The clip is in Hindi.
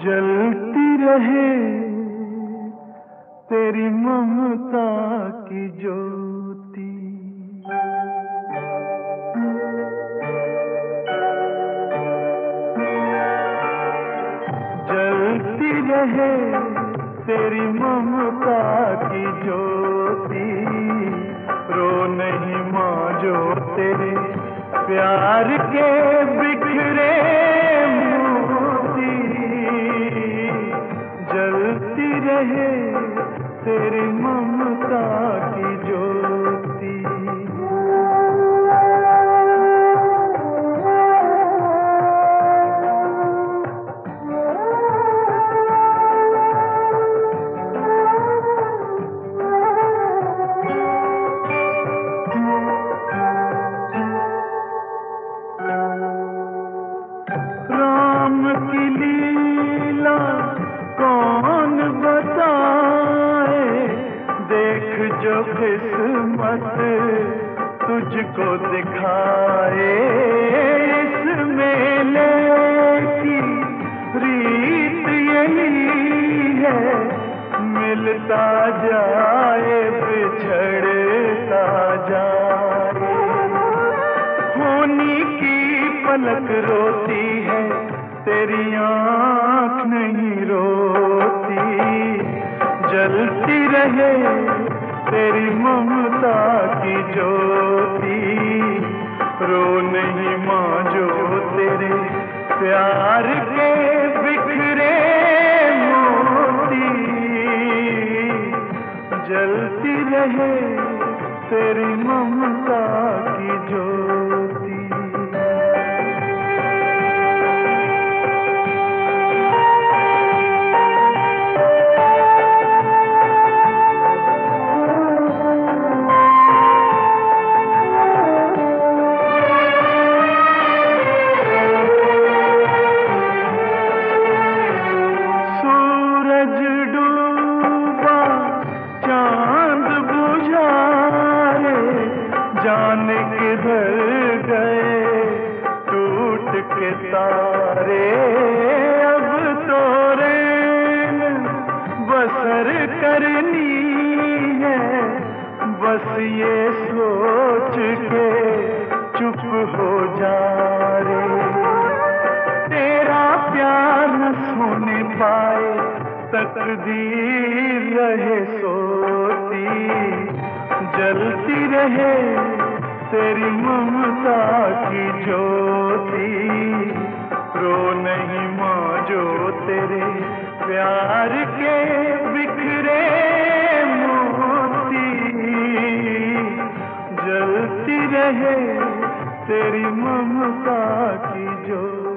जलती रहे तेरी ममता की ज्योति। जलती रहे तेरी ममता की ज्योति। रो नहीं माँ जो तेरे प्यार के बिखरे मोती। जलती रहे तेरी ममता की ज्योति। राम की लीला कौन बताए, देख जो किस्मत तुझको दिखाए। इस मेले की रीत यही है, मिलता जाए बिछड़ता जाए। होनी की पलक रोती है, तेरी आँख नहीं रोती। जलती रहे तेरी ममता की ज्योति। रो नहीं माँ जो तेरे प्यार के बिखरे मोती। जलती रहे तेरी ममता की ज्योति। जाने किधर गए टूट के तारे। अब तो रैन बसर करनी है, बस ये सोच के चुप हो जा रे। तेरा प्यार न सोने पाए, तकदीर रहे सोती। जलती रहे तेरी ममता की ज्योति। रो नहीं माँ जो तेरे प्यार के बिखरे मोती। जलती रहे तेरी ममता की ज्योति।